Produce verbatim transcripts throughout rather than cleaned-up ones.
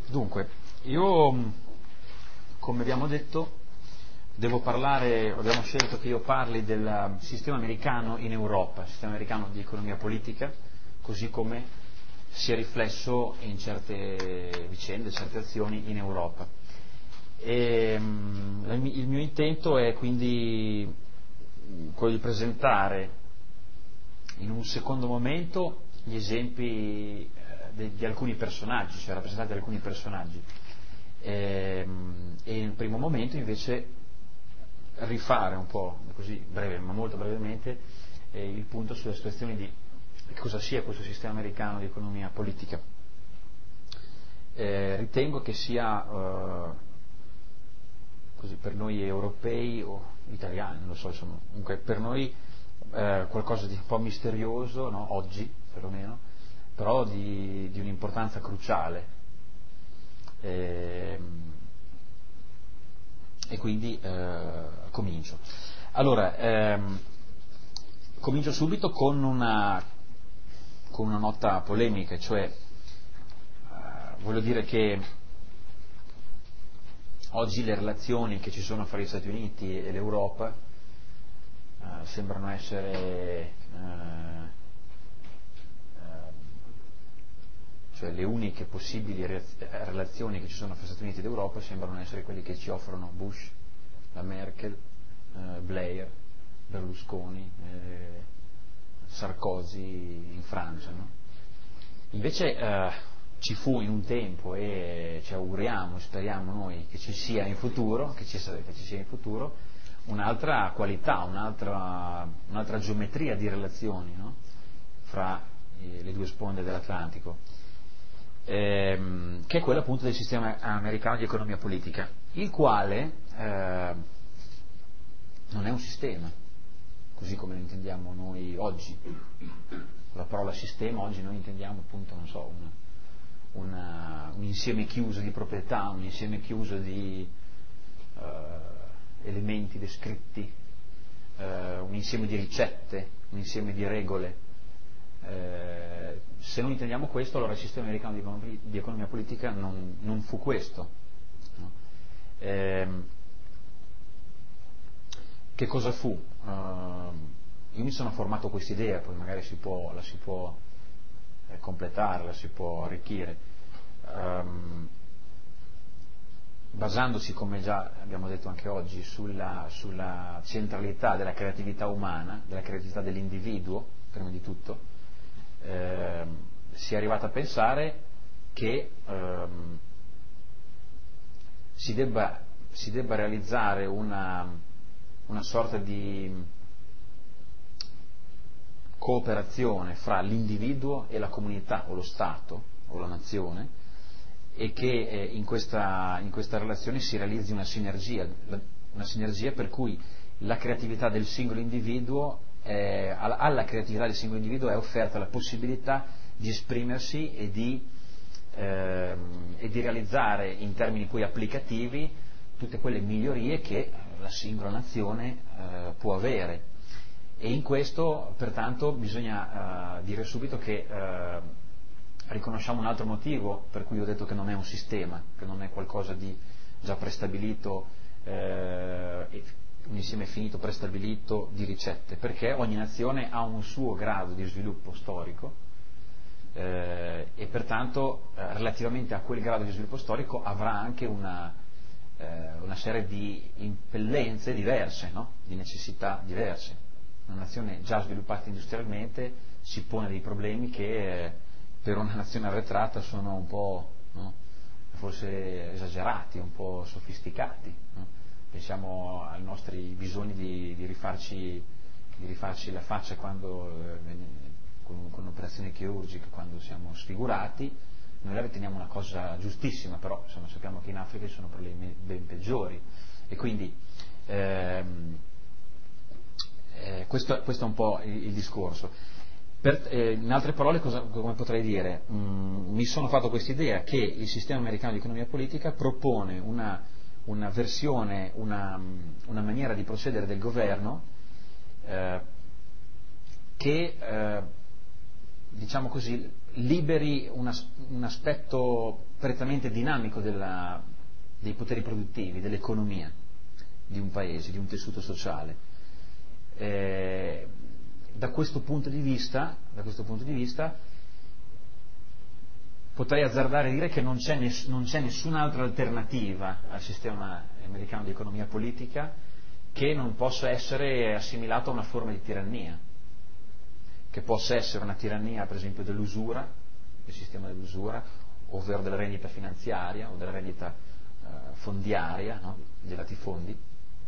Dunque, io, come abbiamo detto, devo parlare, abbiamo scelto che io parli del sistema americano in Europa, il sistema americano di economia politica, così come si è riflesso in certe vicende, certe azioni in Europa. E, il mio intento è quindi quello di presentare in un secondo momento gli esempi di, di alcuni personaggi, cioè rappresentati da alcuni personaggi, e, e in primo momento invece rifare un po', così breve, ma molto brevemente, eh, il punto sulla situazione di cosa sia questo sistema americano di economia politica. Eh, ritengo che sia eh, così per noi europei o italiani, non lo so, insomma, comunque per noi eh, qualcosa di un po' misterioso, no? Oggi perlomeno, però di, di un'importanza cruciale. Eh, e quindi eh, comincio. Allora, ehm, comincio subito con una, con una nota polemica, cioè eh, voglio dire che oggi le relazioni che ci sono fra gli Stati Uniti e l'Europa eh, sembrano essere eh, cioè le uniche possibili relazioni che ci sono fra Stati Uniti ed Europa sembrano essere quelle che ci offrono Bush, la Merkel, eh, Blair, Berlusconi, eh, Sarkozy in Francia, no? Invece eh, ci fu in un tempo, e ci auguriamo, speriamo noi che ci sia in futuro, che ci, che ci sia in futuro un'altra qualità, un'altra, un'altra geometria di relazioni, no? Fra eh, le due sponde dell'Atlantico. Ehm, che è quello appunto del sistema americano di economia politica, il quale eh, non è un sistema, così come lo intendiamo noi oggi. La parola sistema oggi noi intendiamo appunto, non so, una, una, un insieme chiuso di proprietà, un insieme chiuso di eh, elementi descritti, eh, un insieme di ricette, un insieme di regole. Eh, se non intendiamo questo, allora il sistema americano di economia, di economia politica non, non fu questo, no? Eh, che cosa fu? Uh, io mi sono formato questa idea, poi magari si può, la si può eh, completare, la si può arricchire, um, basandosi, come già abbiamo detto anche oggi, sulla, sulla centralità della creatività umana, della creatività dell'individuo, prima di tutto. Eh, si è arrivato a pensare che ehm, si, debba, si debba realizzare una, una sorta di cooperazione fra l'individuo e la comunità o lo Stato o la nazione, e che eh, in, questa, in questa relazione si realizzi una sinergia, una sinergia per cui la creatività del singolo individuo Eh, alla, alla creatività del singolo individuo è offerta la possibilità di esprimersi e di, ehm, e di realizzare in termini poi applicativi tutte quelle migliorie che la singola nazione eh, può avere. E in questo pertanto bisogna eh, dire subito che eh, riconosciamo un altro motivo per cui ho detto che non è un sistema, che non è qualcosa di già prestabilito, eh, e un insieme finito, prestabilito di ricette, perché ogni nazione ha un suo grado di sviluppo storico eh, e pertanto eh, relativamente a quel grado di sviluppo storico avrà anche una, eh, una serie di impellenze diverse, no? Di necessità diverse. Una nazione già sviluppata industrialmente si pone dei problemi che eh, per una nazione arretrata sono un po', no? Forse esagerati, un po' sofisticati, no? Pensiamo ai nostri bisogni di, di, rifarci, di rifarci la faccia quando, eh, con, con operazioni chirurgiche, quando siamo sfigurati. Noi la riteniamo una cosa giustissima, però insomma, sappiamo che in Africa ci sono problemi ben peggiori, e quindi ehm, eh, questo, questo è un po' il, il discorso. Per, eh, in altre parole, cosa, come potrei dire? Mm, mi sono fatto questa idea che il sistema americano di economia politica propone una una versione, una, una maniera di procedere del governo eh, che, eh, diciamo così, liberi un, as- un aspetto prettamente dinamico della, dei poteri produttivi, dell'economia di un paese, di un tessuto sociale. Eh, da questo punto di vista, da questo punto di vista potrei azzardare a dire che non c'è, ness- non c'è nessun'altra alternativa al sistema americano di economia politica che non possa essere assimilato a una forma di tirannia, che possa essere una tirannia per esempio dell'usura, il sistema dell'usura, ovvero della rendita finanziaria o della rendita eh, fondiaria, no? dei latifondi.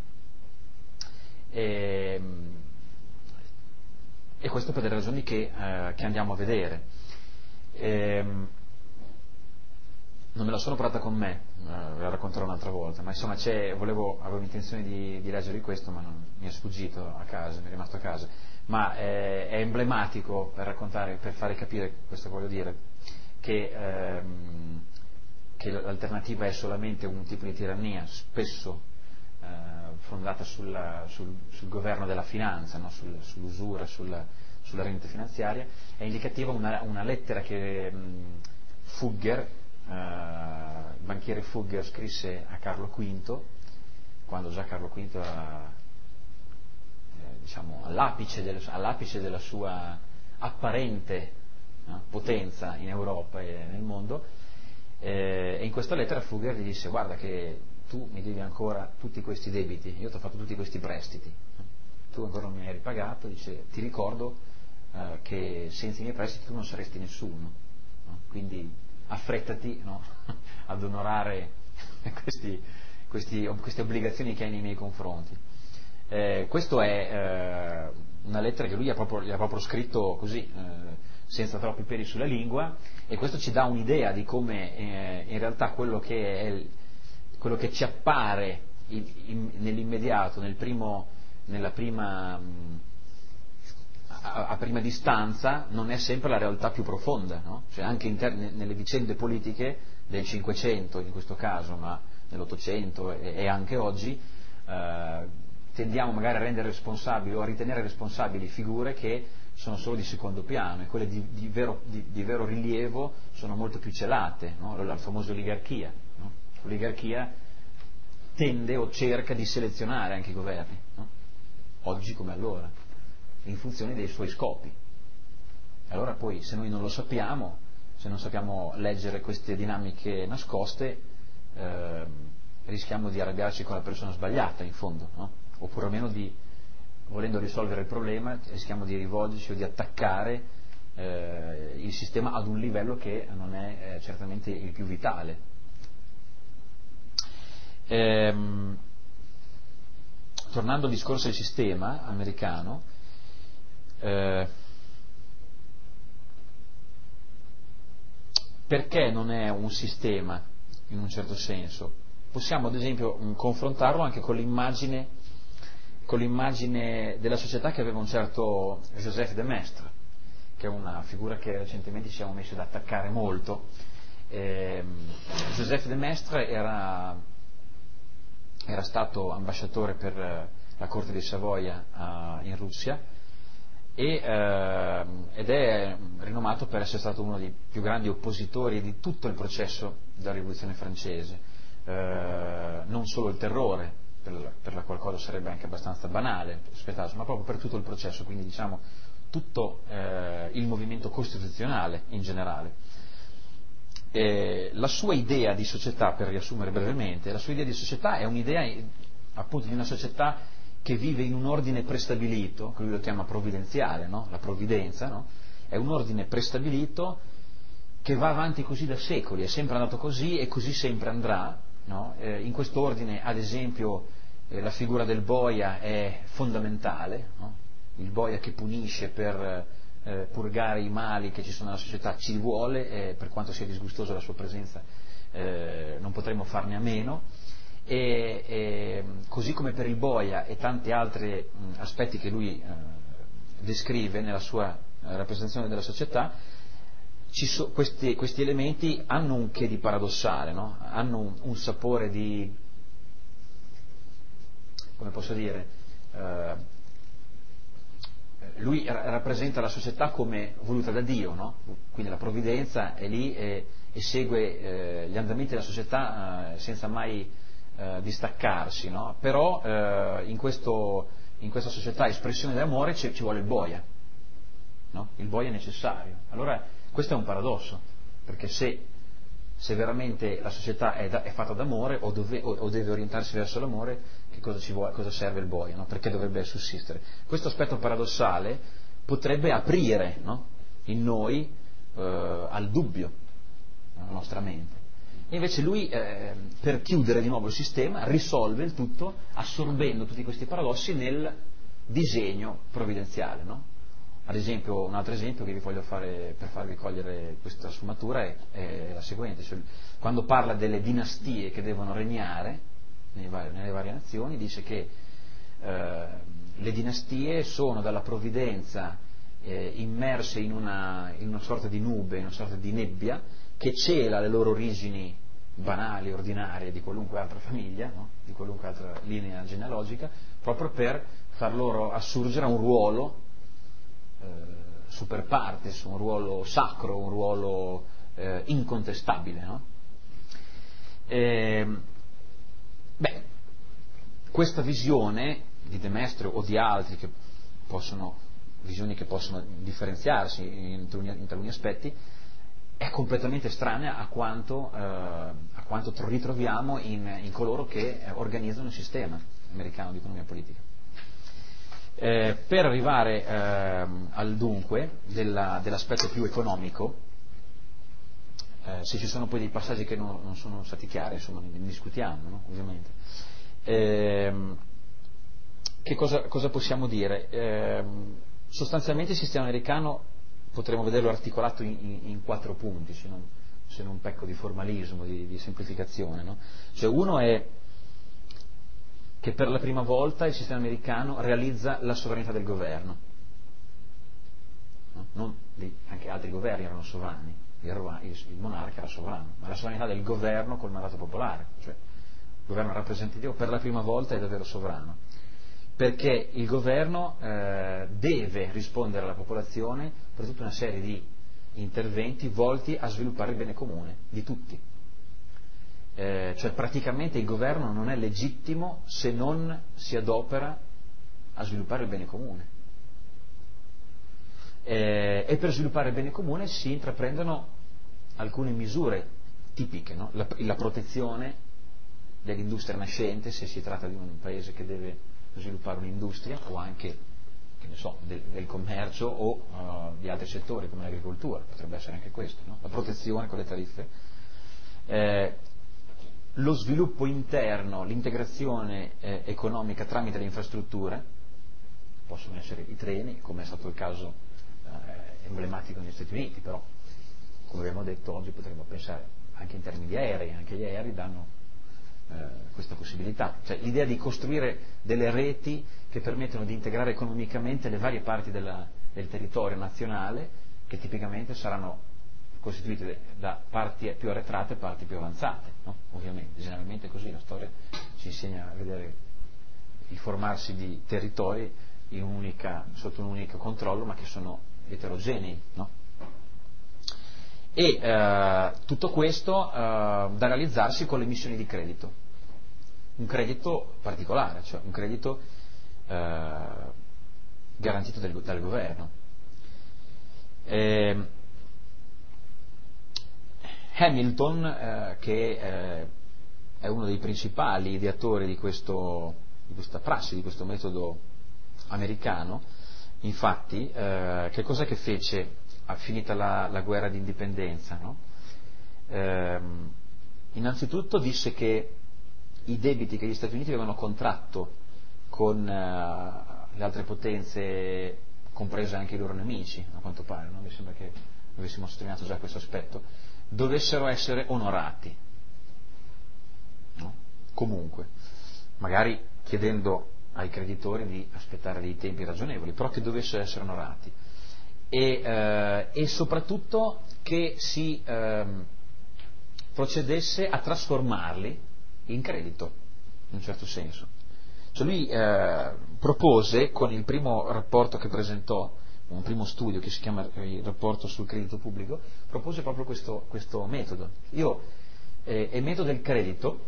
E, e questo per delle ragioni che, eh, che andiamo a vedere. E, non me la sono portata con me, eh, ve la racconterò un'altra volta, ma insomma c'è, volevo, avevo intenzione di, di leggere questo, ma non, mi è sfuggito a casa, mi è rimasto a casa, ma eh, è emblematico per raccontare, per fare capire questo che voglio dire, che, ehm, che l'alternativa è solamente un tipo di tirannia, spesso eh, fondata sulla, sul, sul governo della finanza, no? sul, sull'usura, sulla, sulla rendita finanziaria. È indicativa una, una lettera che mh, Fugger, Uh, il banchiere Fugger, scrisse a Carlo quinto, quando già Carlo quinto era eh, diciamo, all'apice, del, all'apice della sua apparente no, potenza in Europa e nel mondo, eh, e in questa lettera Fugger gli disse: guarda che tu mi devi ancora tutti questi debiti, io ti ho fatto tutti questi prestiti, tu ancora non mi hai ripagato, dice, ti ricordo eh, che senza i miei prestiti tu non saresti nessuno, no? Quindi affrettati no? ad onorare questi, questi, queste obbligazioni che hai nei miei confronti. Eh, questo è eh, una lettera che lui ha proprio, gli ha proprio scritto così, eh, senza troppi peli sulla lingua, e questo ci dà un'idea di come eh, in realtà quello che, è il, quello che ci appare in, in, nell'immediato, nel primo, nella prima... Mh, A, a prima distanza non è sempre la realtà più profonda, no? Cioè anche ter- nelle vicende politiche del Cinquecento in questo caso, ma nell'Ottocento e, e anche oggi eh, tendiamo magari a rendere responsabili o a ritenere responsabili figure che sono solo di secondo piano, e quelle di, di, vero, di, di vero rilievo sono molto più celate, no? La famosa oligarchia, no? L'oligarchia tende o cerca di selezionare anche i governi, no? Oggi come allora, in funzione dei suoi scopi. Allora poi se noi non lo sappiamo, se non sappiamo leggere queste dinamiche nascoste, eh, rischiamo di arrabbiarci con la persona sbagliata in fondo, no? Oppure almeno di, volendo risolvere il problema, rischiamo di rivolgerci o di attaccare eh, il sistema ad un livello che non è eh, certamente il più vitale. Ehm, tornando al discorso del sistema americano, Eh, perché non è un sistema in un certo senso? Possiamo ad esempio mh, confrontarlo anche con l'immagine, con l'immagine della società che aveva un certo Joseph de Maistre, che è una figura che recentemente ci siamo messi ad attaccare molto. Eh, Joseph de Maistre era, era stato ambasciatore per la corte di Savoia a, in Russia, E, eh, ed è rinomato per essere stato uno dei più grandi oppositori di tutto il processo della rivoluzione francese, eh, non solo il terrore, per, per la qual cosa sarebbe anche abbastanza banale aspettarsi, ma proprio per tutto il processo, quindi diciamo tutto eh, il movimento costituzionale in generale. E la sua idea di società, per riassumere brevemente, la sua idea di società è un'idea appunto di una società che vive in un ordine prestabilito, che lui lo chiama provvidenziale, no? La provvidenza, no? È un ordine prestabilito che va avanti così da secoli, è sempre andato così e così sempre andrà, no? Eh, in questo ordine, ad esempio, eh, la figura del boia è fondamentale, no? Il boia che punisce per eh, purgare i mali che ci sono nella società ci vuole, e per quanto sia disgustosa la sua presenza eh, non potremo farne a meno. E, e, così come per il boia e tanti altri mh, aspetti che lui eh, descrive nella sua eh, rappresentazione della società, ci so, questi, questi elementi hanno un che di paradossale, no? Hanno un, un sapore di, come posso dire, eh, lui rappresenta la società come voluta da Dio, no? Quindi la provvidenza è lì e, e segue eh, gli andamenti della società eh, senza mai eh, distaccarsi, no? Però eh, in, questo, in questa società espressione d'amore ci, ci vuole il boia, no? Il boia è necessario. Allora questo è un paradosso, perché se, se veramente la società è, da, è fatta d'amore o, dove, o, o deve orientarsi verso l'amore, che cosa, ci vuole, cosa serve il boia, no? Perché dovrebbe sussistere? Questo aspetto paradossale potrebbe aprire, no? In noi eh, al dubbio, nella nostra mente. E invece lui, eh, per chiudere di nuovo il sistema, risolve il tutto assorbendo tutti questi paradossi nel disegno provvidenziale, no? Ad esempio, un altro esempio che vi voglio fare per farvi cogliere questa sfumatura è, è la seguente: cioè, quando parla delle dinastie che devono regnare nelle varie, nelle varie nazioni, dice che eh, le dinastie sono dalla provvidenza eh, immerse in una, in una sorta di nube, in una sorta di nebbia che cela le loro origini banali, ordinarie di qualunque altra famiglia, no? Di qualunque altra linea genealogica, proprio per far loro assurgere a un ruolo eh, super partes, un ruolo sacro, un ruolo eh, incontestabile, no? E, beh, questa visione di De Maistre o di altri, che possono, visioni che possono differenziarsi in taluni, in taluni aspetti, è completamente estranea a quanto, eh, a quanto ritroviamo in, in coloro che organizzano il sistema americano di economia politica. Eh, per arrivare eh, al dunque della, dell'aspetto più economico, eh, se ci sono poi dei passaggi che non, non sono stati chiari, insomma, ne discutiamo, no? Ovviamente. Eh, che cosa, cosa possiamo dire? Eh, sostanzialmente il sistema americano potremmo vederlo articolato in, in, in quattro punti, se non, se non pecco di formalismo, di, di semplificazione, no? Cioè, uno è che per la prima volta il sistema americano realizza la sovranità del governo, no? Non di, anche altri governi erano sovrani, il, il, il monarca era sovrano, ma la sovranità del governo col mandato popolare, cioè il governo rappresentativo per la prima volta è davvero sovrano, perché il governo eh, deve rispondere alla popolazione per tutta una serie di interventi volti a sviluppare il bene comune di tutti. Eh, cioè praticamente il governo non è legittimo se non si adopera a sviluppare il bene comune. Eh, e per sviluppare il bene comune si intraprendono alcune misure tipiche, no? la, la protezione dell'industria nascente, se si tratta di un paese che deve sviluppare un'industria, o anche, che ne so, del, del commercio o uh, di altri settori come l'agricoltura, potrebbe essere anche questo, no? La protezione con le tariffe. Eh, lo sviluppo interno, l'integrazione eh, economica tramite le infrastrutture, possono essere i treni, come è stato il caso eh, emblematico negli Stati Uniti, però come abbiamo detto oggi potremmo pensare anche in termini di aerei, anche gli aerei danno eh, questa possibilità, cioè l'idea di costruire delle reti che permettono di integrare economicamente le varie parti della, del territorio nazionale, che tipicamente saranno costituite da parti più arretrate e parti più avanzate, no? Ovviamente, generalmente è così, la storia ci insegna a vedere il formarsi di territori in un'unica, sotto un unico controllo, ma che sono eterogenei, no? E eh, tutto questo eh, da realizzarsi con le emissioni di credito, un credito particolare, cioè un credito eh, garantito del, dal governo. E, Hamilton, eh, che eh, è uno dei principali ideatori di, questo, di questa prassi, di questo metodo americano, infatti, eh, che cos'è che fece a finita la, la guerra di indipendenza? No? Eh, innanzitutto disse che i debiti che gli Stati Uniti avevano contratto con eh, le altre potenze, comprese anche i loro nemici, a quanto pare, no? Mi sembra che avessimo sottolineato già questo aspetto, dovessero essere onorati, no? Comunque, magari chiedendo ai creditori di aspettare dei tempi ragionevoli, però che dovessero essere onorati e, eh, e soprattutto che si eh, procedesse a trasformarli in credito, in un certo senso, Cioè lui eh, propose, con il primo rapporto che presentò, un primo studio che si chiama il rapporto sul credito pubblico, propose proprio questo, questo metodo. Io eh, emetto del credito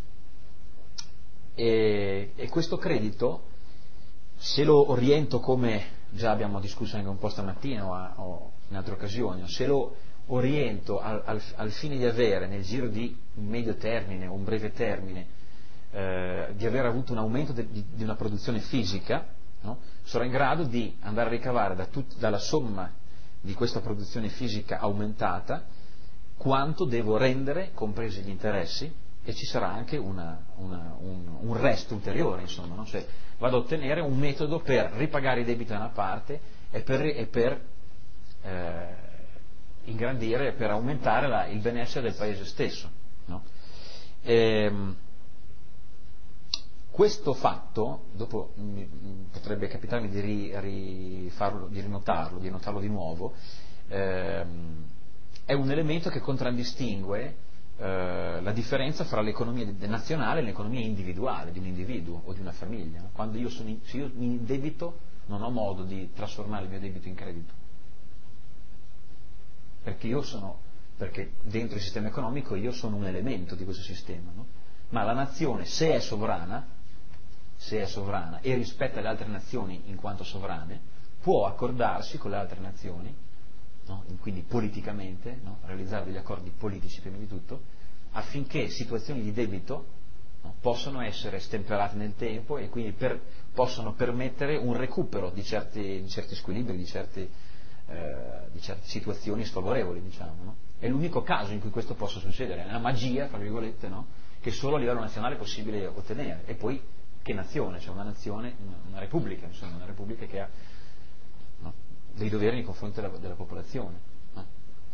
e, e questo credito, se lo oriento, come già abbiamo discusso anche un po' stamattina o, a, o in altre occasioni, se lo oriento al, al, al fine di avere nel giro di un medio termine o un breve termine eh, di aver avuto un aumento de, di, di una produzione fisica, no? Sarò in grado di andare a ricavare da tut, dalla somma di questa produzione fisica aumentata quanto devo rendere, compresi gli interessi, e ci sarà anche una, una, un, un resto ulteriore, insomma, no? Cioè, vado a ottenere un metodo per ripagare i debiti da una parte e per, e per eh, ingrandire, per aumentare la, il benessere del paese stesso, no? Ehm, questo fatto, dopo mi, potrebbe capitarmi di, ri, rifarlo, di rinotarlo, di notarlo di nuovo, ehm, è un elemento che contraddistingue eh, la differenza fra l'economia nazionale e l'economia individuale di un individuo o di una famiglia. No? Quando io sono in, se io mi indebito, non ho modo di trasformare il mio debito in credito, perché io sono, perché dentro il sistema economico io sono un elemento di questo sistema, no? Ma la nazione, se è sovrana, se è sovrana e rispetta le altre nazioni in quanto sovrane, può accordarsi con le altre nazioni, no? Quindi politicamente, no? Realizzare degli accordi politici prima di tutto, affinché situazioni di debito, no? Possano essere stemperate nel tempo e quindi per, possano permettere un recupero di certi, di certi squilibri, di, certi, eh, di certe situazioni sfavorevoli, diciamo, no? È l'unico caso in cui questo possa succedere, è una magia, tra virgolette, no? Che solo a livello nazionale è possibile ottenere. E poi che nazione? Cioè una nazione, una, una repubblica, insomma, una repubblica che ha, no? Dei doveri nei confronti della, della popolazione, no?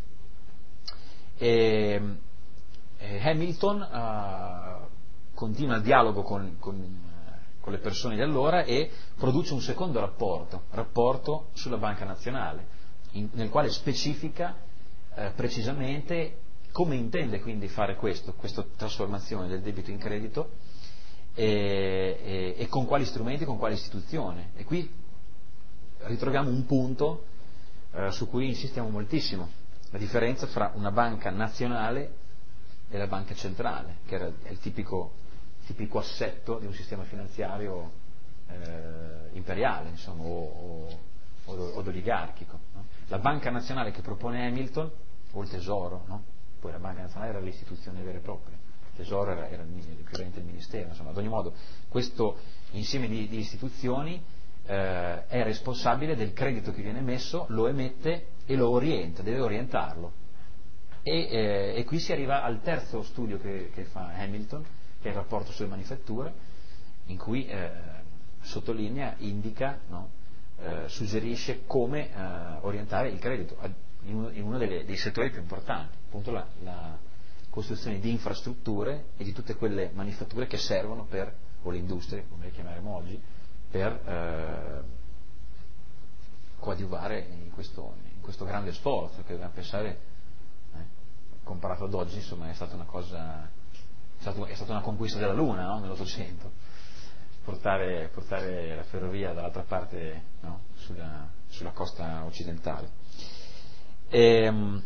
e, e Hamilton uh, continua il dialogo con, con, con le persone di allora e produce un secondo rapporto, rapporto sulla Banca Nazionale, in, nel quale specifica uh, precisamente come intende quindi fare questo, questa trasformazione del debito in credito e, e, e con quali strumenti, con quali istituzioni. E qui ritroviamo un punto eh, su cui insistiamo moltissimo, la differenza fra una banca nazionale e la banca centrale, che era, è il tipico, tipico assetto di un sistema finanziario eh, imperiale, insomma, o, o, o oligarchico, no? La banca nazionale che propone Hamilton, o il tesoro, no? Poi la Banca Nazionale era l'istituzione vera e propria, il Tesoro era, era l'equivalente del Ministero, insomma, ad ogni modo questo insieme di, di istituzioni eh, è responsabile del credito che viene emesso, lo emette e lo orienta, deve orientarlo. E, eh, e qui si arriva al terzo studio che, che fa Hamilton, che è il rapporto sulle manifatture, in cui eh, sottolinea, indica, no, eh, suggerisce come eh, orientare il credito in uno, in uno delle, dei settori più importanti, appunto la, la costruzione di infrastrutture e di tutte quelle manifatture che servono per, o le industrie, come le chiameremo oggi, per eh, coadiuvare in questo, in questo grande sforzo che dobbiamo pensare, eh, comparato ad oggi, insomma, è stata una cosa, è stata, è stata una conquista della Luna, no? Nell'Ottocento, portare, portare la ferrovia dall'altra parte, no? sulla, sulla costa occidentale. Ehm,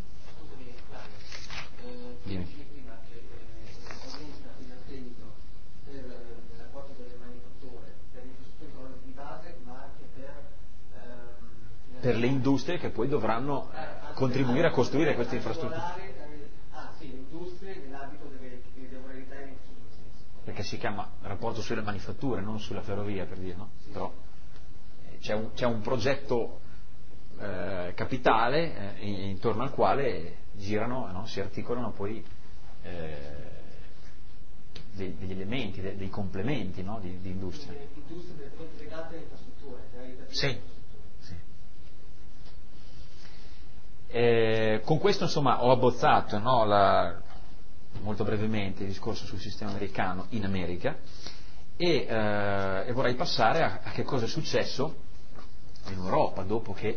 dimmi. Prima che aumenta il credito per il rapporto delle manifatture, per le infrastrutture di base, ma anche per ehm, per le industrie che poi dovranno eh, contribuire a costruire queste infrastrutture. Ah sì, le industrie nell'ambito delle che devono evitare le infrastrutture stesse. Perché si chiama rapporto sulle manifatture, non sulla ferrovia, per dire, no? Sì. Però eh, c'è, un, c'è un progetto eh, capitale eh, intorno al quale girano, no? Si articolano poi eh, dei, degli elementi, dei, dei complementi, no? di, di industria. Le industrie legate alle infrastrutture. Sì. Sì. Eh, con questo insomma ho abbozzato, no, la, molto brevemente il discorso sul sistema americano in America e, eh, e vorrei passare a, a che cosa è successo in Europa dopo che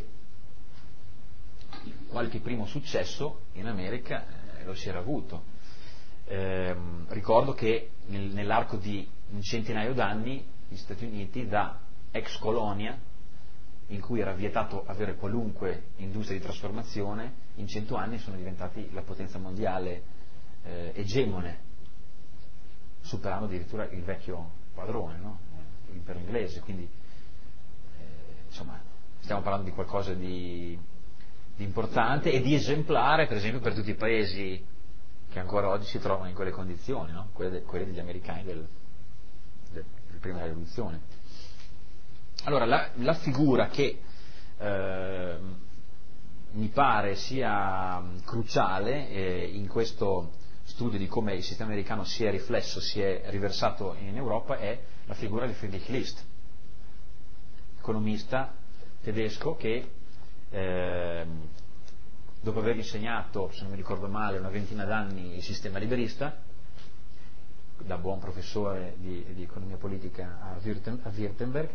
qualche primo successo in America eh, lo si era avuto. Eh, ricordo che nel, nell'arco di un centinaio d'anni gli Stati Uniti da ex colonia, in cui era vietato avere qualunque industria di trasformazione, in cento anni sono diventati la potenza mondiale eh, egemone, superando addirittura il vecchio padrone, no? L'impero inglese. Quindi eh, insomma stiamo parlando di qualcosa di, di importante e di esemplare, per esempio, per tutti i paesi che ancora oggi si trovano in quelle condizioni, no? quelle, de, quelle degli americani del, del, del prima della rivoluzione. Allora, la, la figura che eh, mi pare sia cruciale eh, in questo studio di come il sistema americano si è riflesso, si è riversato in Europa, è la figura di Friedrich List, economista tedesco che eh, dopo aver insegnato, se non mi ricordo male, una ventina d'anni il sistema liberista, da buon professore di, di economia politica a, Württem, a Württemberg,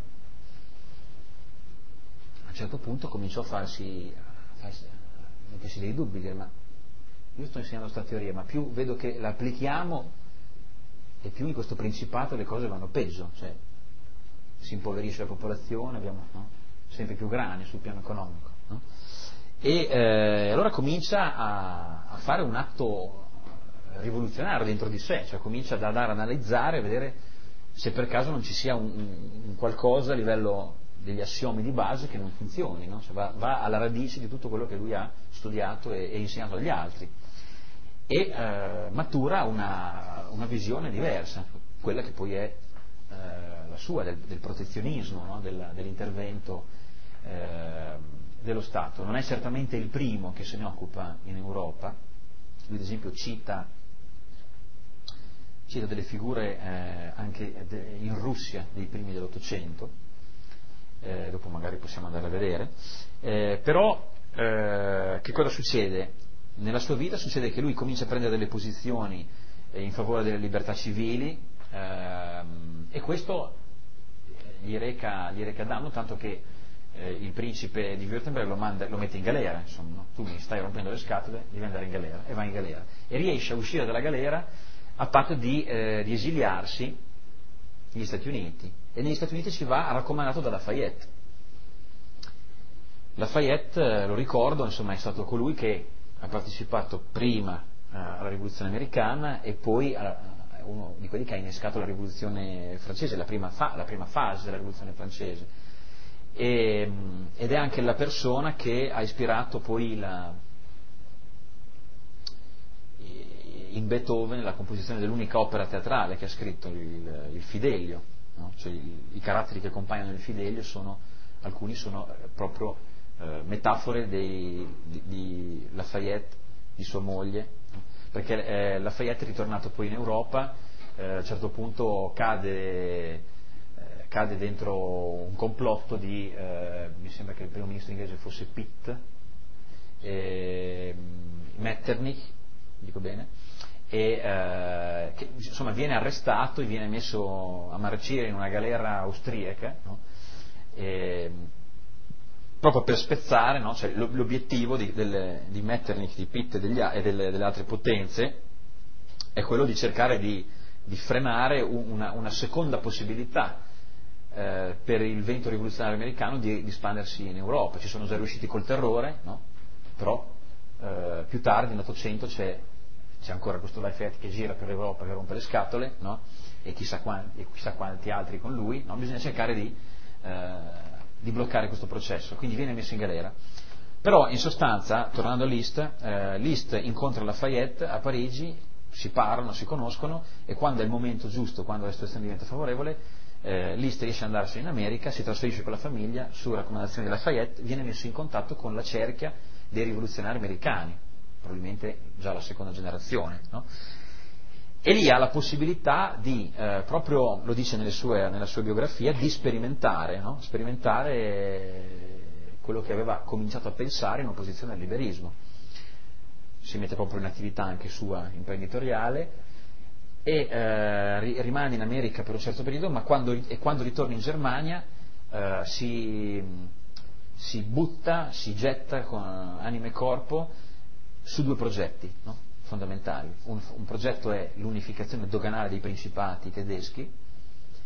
a un certo punto cominciò a farsi, a farsi, a mettersi dei dubbi, dire, ma io sto insegnando questa teoria, ma più vedo che la applichiamo e più in questo principato le cose vanno peggio, cioè si impoverisce la popolazione, abbiamo no? sempre più grani sul piano economico. No? E eh, allora comincia a, a fare un atto rivoluzionario dentro di sé, cioè comincia ad andare a analizzare, a vedere se per caso non ci sia un, un qualcosa a livello degli assiomi di base che non funzioni, no? Cioè va, va alla radice di tutto quello che lui ha studiato e, e insegnato agli altri e eh, matura una, una visione diversa, quella che poi è eh, la sua, del, del protezionismo, no? del, dell'intervento eh, dello Stato. Non è certamente il primo che se ne occupa in Europa. Lui ad esempio cita, cita delle figure eh, anche de, in Russia dei primi dell'Ottocento, eh, dopo magari possiamo andare a vedere, eh, però eh, che cosa succede? Nella sua vita succede che lui comincia a prendere delle posizioni eh, in favore delle libertà civili ehm, e questo gli reca, gli reca danno, tanto che eh, il principe di Württemberg lo, manda, lo mette in galera, insomma, no? Tu mi stai rompendo le scatole, devi andare in galera, e va in galera e riesce a uscire dalla galera a patto di, eh, di esiliarsi negli Stati Uniti, e negli Stati Uniti ci va raccomandato da Lafayette. Lafayette, eh, lo ricordo, insomma, è stato colui che ha partecipato prima eh, alla rivoluzione americana e poi a, a uno di quelli che ha innescato la rivoluzione francese, la prima, fa, la prima fase della rivoluzione francese, e, ed è anche la persona che ha ispirato poi la, in Beethoven la composizione dell'unica opera teatrale che ha scritto, il, il Fidelio, no? Cioè i, i caratteri che accompagnano il Fidelio sono, alcuni sono proprio eh, metafore dei, di, di Lafayette, di sua moglie, no? Perché eh, Lafayette è ritornato poi in Europa, eh, a un certo punto cade, eh, cade dentro un complotto di, eh, mi sembra che il primo ministro inglese fosse Pitt, eh, Metternich, dico bene, e eh, che, insomma viene arrestato e viene messo a marcire in una galera austriaca, no? E, proprio per spezzare, no? Cioè, l'obiettivo di, delle, di Metternich, di Pitt e, degli, e delle, delle altre potenze è quello di cercare di, di frenare una, una seconda possibilità eh, per il vento rivoluzionario americano di, di espandersi in Europa. Ci sono già riusciti col terrore, no? Però eh, più tardi nell'Ottocento c'è c'è ancora questo Lafayette che gira per l'Europa, che rompe le scatole, no? e, chissà quanti, e chissà quanti altri con lui, no? Bisogna cercare di, eh, di bloccare questo processo, quindi viene messo in galera. Però in sostanza, tornando a Liszt, eh, Liszt incontra Lafayette a Parigi, si parlano, si conoscono, e quando è il momento giusto, quando la situazione diventa favorevole, eh, Liszt riesce ad andarsene in America, si trasferisce con la famiglia, su raccomandazione di Lafayette, viene messo in contatto con la cerchia dei rivoluzionari americani, probabilmente già la seconda generazione, no? E lì ha la possibilità di, eh, proprio lo dice nelle sue, nella sua biografia, di sperimentare, no? sperimentare quello che aveva cominciato a pensare in opposizione al liberismo. Si mette proprio in attività anche sua imprenditoriale e eh, rimane in America per un certo periodo, ma quando, e quando ritorna in Germania eh, si, si butta, si getta con anima e corpo su due progetti, no? fondamentali. Un, un progetto è l'unificazione doganale dei principati tedeschi, che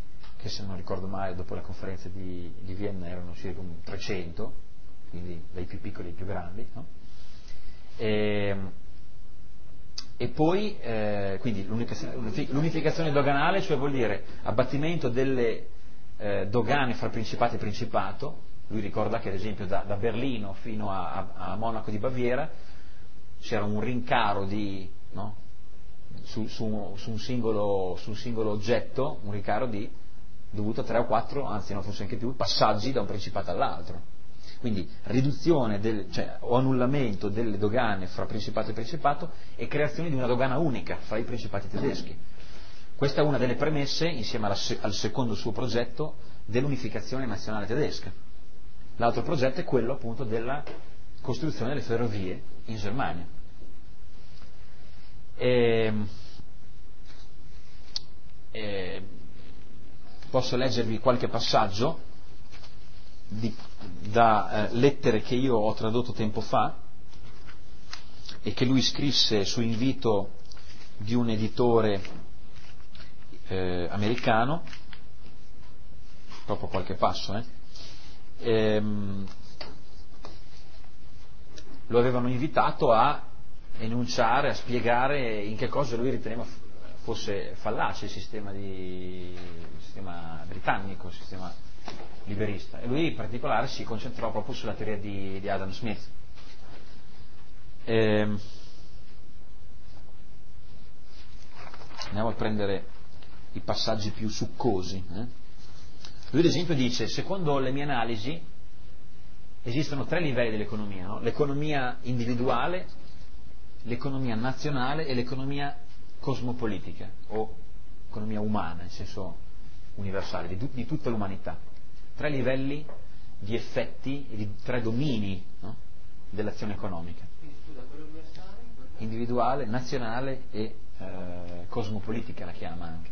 che se non ricordo male dopo la conferenza di, di Vienna erano circa trecento, quindi dai più piccoli ai più grandi, no? E, e poi eh, quindi l'unificazione doganale, cioè vuol dire abbattimento delle eh, dogane fra principato e principato. Lui ricorda che ad esempio da, da Berlino fino a, a, a Monaco di Baviera c'era un rincaro di, no? su, su, su, un singolo, su un singolo oggetto, un rincaro di dovuto a tre o quattro, anzi no, forse anche più, passaggi da un principato all'altro. Quindi riduzione del, cioè, o annullamento delle dogane fra principato e principato e creazione di una dogana unica fra i principati tedeschi. Questa è una delle premesse, insieme alla, al secondo suo progetto, dell'unificazione nazionale tedesca. L'altro progetto è quello appunto della costruzione delle ferrovie in Germania. E, e, posso leggervi qualche passaggio di, da eh, lettere che io ho tradotto tempo fa e che lui scrisse su invito di un editore eh, americano, proprio qualche passo, eh. Ehm, lo avevano invitato a enunciare, a spiegare in che cosa lui riteneva fosse fallace il sistema, di, il sistema britannico, il sistema liberista, e lui in particolare si concentrò proprio sulla teoria di, di Adam Smith. Ehm, andiamo a prendere i passaggi più succosi. Eh? Lui ad esempio dice: secondo le mie analisi esistono tre livelli dell'economia, no? L'economia individuale, l'economia nazionale e l'economia cosmopolitica o economia umana in senso universale, di, di tutta l'umanità. Tre livelli di effetti e di tre domini, no? Dell'azione economica: individuale, nazionale e eh, cosmopolitica la chiama anche.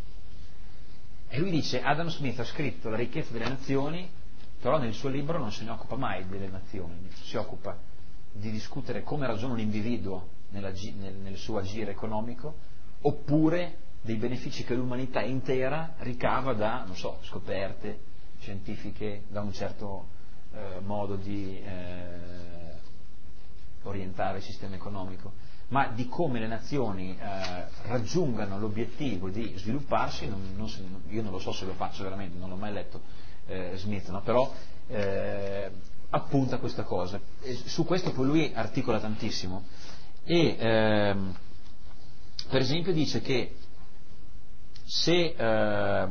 E lui dice: Adam Smith ha scritto La ricchezza delle nazioni, però nel suo libro non se ne occupa mai delle nazioni, si occupa di discutere come ragiona un individuo nella, nel, nel suo agire economico, oppure dei benefici che l'umanità intera ricava da, non so, scoperte scientifiche, da un certo eh, modo di eh, orientare il sistema economico, ma di come le nazioni eh, raggiungano l'obiettivo di svilupparsi. Non, non se, io non lo so se lo faccio veramente, non l'ho mai letto eh, Smith, no? Però eh, appunta questa cosa. E su questo poi lui articola tantissimo e ehm, per esempio dice che se eh,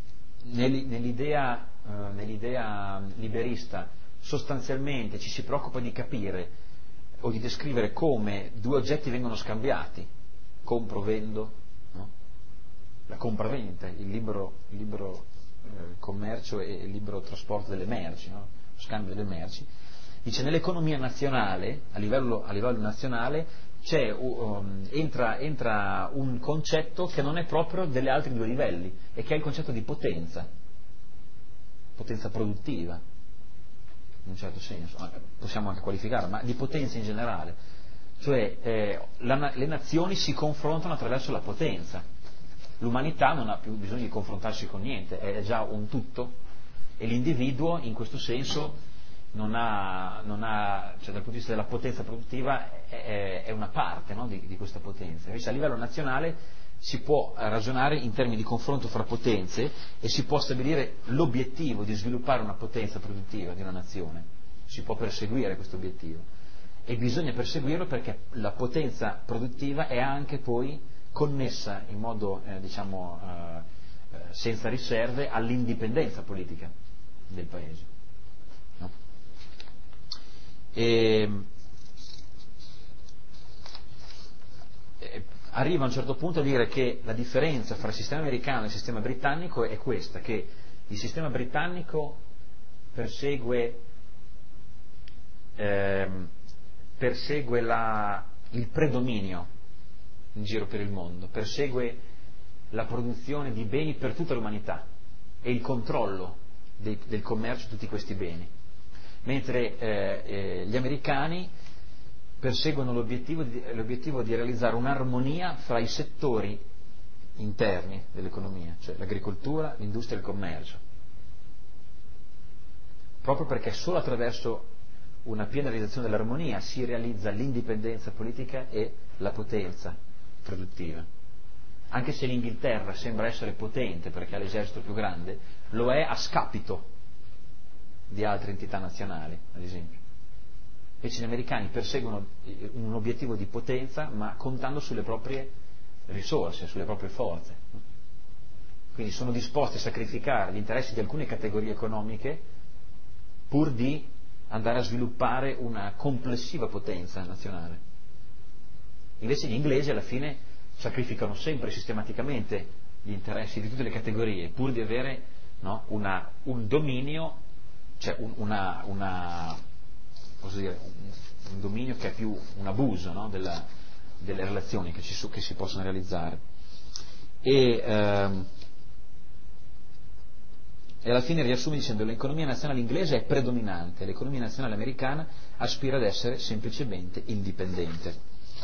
nell'idea, eh, nell'idea liberista sostanzialmente ci si preoccupa di capire o di descrivere come due oggetti vengono scambiati, compro-vendo, no? La compravendita, il libero, il libero eh, commercio e il libero trasporto delle merci, no? Lo scambio delle merci. Dice: nell'economia nazionale, a livello, a livello nazionale, c'è, um, entra, entra un concetto che non è proprio degli altri due livelli, e che è il concetto di potenza, potenza produttiva, in un certo senso, possiamo anche qualificarla, ma di potenza in generale. Cioè eh, la, le nazioni si confrontano attraverso la potenza. L'umanità non ha più bisogno di confrontarsi con niente, è già un tutto, e l'individuo in questo senso non ha, non ha cioè dal punto di vista della potenza produttiva è, è una parte, no, di, di questa potenza. Invece a livello nazionale si può ragionare in termini di confronto fra potenze e si può stabilire l'obiettivo di sviluppare una potenza produttiva di una nazione. Si può perseguire questo obiettivo e bisogna perseguirlo perché la potenza produttiva è anche poi connessa in modo eh, diciamo eh, senza riserve all'indipendenza politica del paese, no? E, e arriva a un certo punto a dire che la differenza fra il sistema americano e il sistema britannico è questa, che il sistema britannico persegue ehm, persegue la, il predominio in giro per il mondo, persegue la produzione di beni per tutta l'umanità e il controllo dei, del commercio di tutti questi beni, mentre eh, eh, gli americani perseguono l'obiettivo di, l'obiettivo di realizzare un'armonia fra i settori interni dell'economia, cioè l'agricoltura, l'industria e il commercio, proprio perché solo attraverso una piena realizzazione dell'armonia si realizza l'indipendenza politica e la potenza produttiva. Anche se l'Inghilterra sembra essere potente perché ha l'esercito più grande, lo è a scapito di altre entità nazionali, ad esempio. Invece gli americani perseguono un obiettivo di potenza, ma contando sulle proprie risorse, sulle proprie forze. Quindi sono disposti a sacrificare gli interessi di alcune categorie economiche pur di andare a sviluppare una complessiva potenza nazionale. Invece gli inglesi alla fine sacrificano sempre sistematicamente gli interessi di tutte le categorie pur di avere, no, una, un dominio, cioè un, una, una, cosa dire, un, un dominio che è più un abuso, no, della, delle relazioni che, ci, che si possono realizzare. E, ehm, e alla fine riassume dicendo: l'economia nazionale inglese è predominante, l'economia nazionale americana aspira ad essere semplicemente indipendente.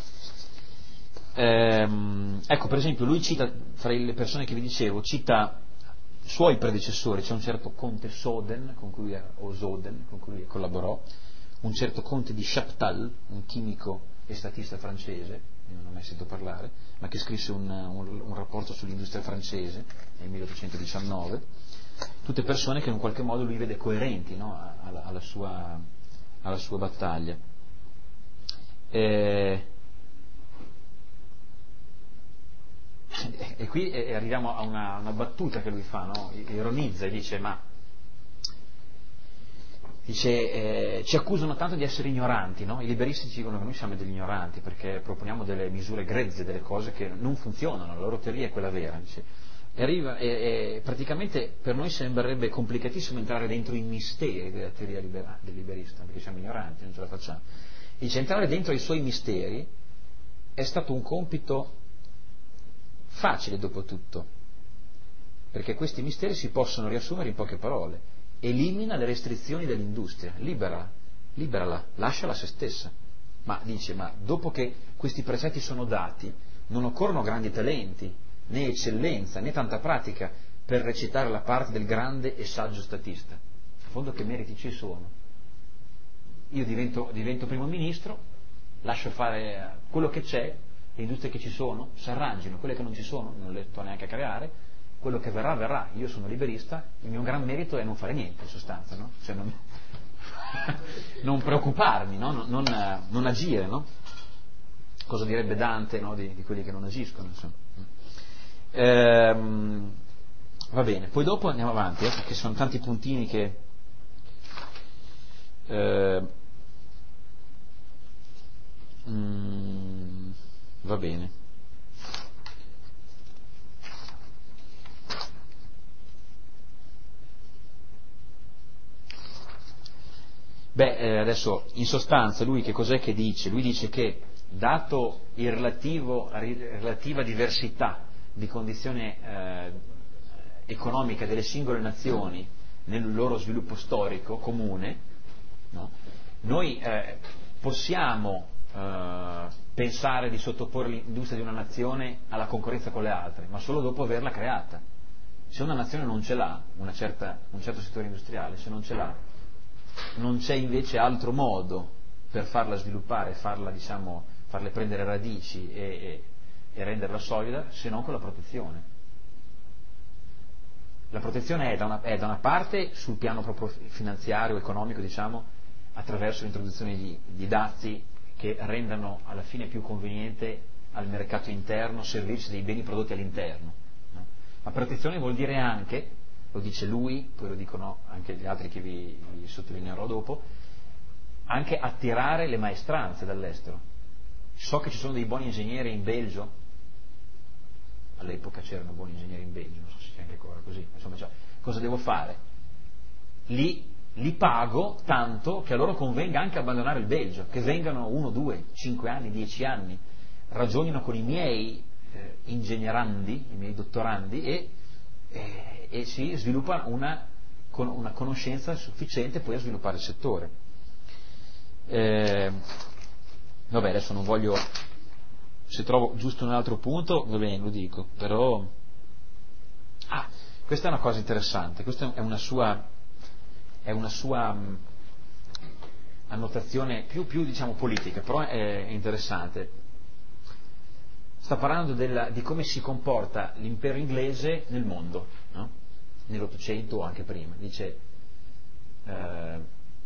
Ehm, ecco, per esempio, lui cita, fra le persone che vi dicevo, cita suoi predecessori. C'è un certo conte Soden, con cui, o Soden, con cui collaborò, un certo conte di Chaptal, un chimico e statista francese, io non ho mai sentito parlare, ma che scrisse un, un, un rapporto sull'industria francese nel milleottocentodiciannove, tutte persone che in un qualche modo lui vede coerenti, no, alla, alla, sua, alla sua battaglia. E, e qui arriviamo a una, una battuta che lui fa, no? Ironizza e dice: ma dice, eh, ci accusano tanto di essere ignoranti, no? I liberisti ci dicono che noi siamo degli ignoranti perché proponiamo delle misure grezze, delle cose che non funzionano, la loro teoria è quella vera. Dice, e arriva, e, e praticamente per noi sembrerebbe complicatissimo entrare dentro i misteri della teoria libera, del liberista, perché siamo ignoranti, non ce la facciamo. Dice, entrare dentro i suoi misteri è stato un compito facile dopo tutto, perché questi misteri si possono riassumere in poche parole: elimina le restrizioni dell'industria, liberala, liberala, lasciala a se stessa. Ma dice, ma dopo che questi precetti sono dati, non occorrono grandi talenti, né eccellenza, né tanta pratica per recitare la parte del grande e saggio statista. In fondo che meriti ci sono? Io divento, divento primo ministro, lascio fare quello che c'è, le industrie che ci sono si arrangino, quelle che non ci sono non le sto neanche a creare, quello che verrà verrà. Io sono liberista, il mio gran merito è non fare niente, in sostanza, no? Cioè non, non preoccuparmi, no? non, non, non agire, no? Cosa direbbe Dante, no? di, di quelli che non agiscono, insomma. Ehm, va bene, poi dopo andiamo avanti, eh, perché sono tanti puntini che eh, mm, va bene. Beh, eh, adesso in sostanza lui che cos'è che dice? Lui dice che dato il relativo, la relativa diversità di condizione eh, economica delle singole nazioni nel loro sviluppo storico comune, no? Noi eh, possiamo eh, pensare di sottoporre l'industria di una nazione alla concorrenza con le altre, ma solo dopo averla creata. Se una nazione non ce l'ha, una certa, un certo settore industriale, se non ce l'ha, non c'è invece altro modo per farla sviluppare, farla, diciamo, farle prendere radici e, e, e renderla solida, se non con la protezione. La protezione è da, una, è da una parte sul piano proprio finanziario, economico, diciamo, attraverso l'introduzione di, di dazi che rendano alla fine più conveniente al mercato interno servirsi dei beni prodotti all'interno, no? Ma protezione vuol dire anche, lo dice lui, poi lo dicono anche gli altri che vi, vi sottolineerò dopo, anche attirare le maestranze dall'estero. So che ci sono dei buoni ingegneri in Belgio, all'epoca c'erano buoni ingegneri in Belgio, non so se c'è anche ancora così, insomma, cioè, cosa devo fare? Li, li pago tanto che a loro convenga anche abbandonare il Belgio, che vengano uno, due, cinque anni, dieci anni, ragionino con i miei eh, ingegnerandi, i miei dottorandi e eh, e si sviluppa una, una conoscenza sufficiente poi a sviluppare il settore. Eh, vabbè, adesso non voglio se trovo giusto un altro punto, va bene, lo dico, però... Ah, questa è una cosa interessante, questa è una sua, è una sua mh, annotazione più, più diciamo politica, però è interessante. Sta parlando della, di come si comporta l'impero inglese nel mondo, no? Nell'Ottocento o anche prima. Dice, eh,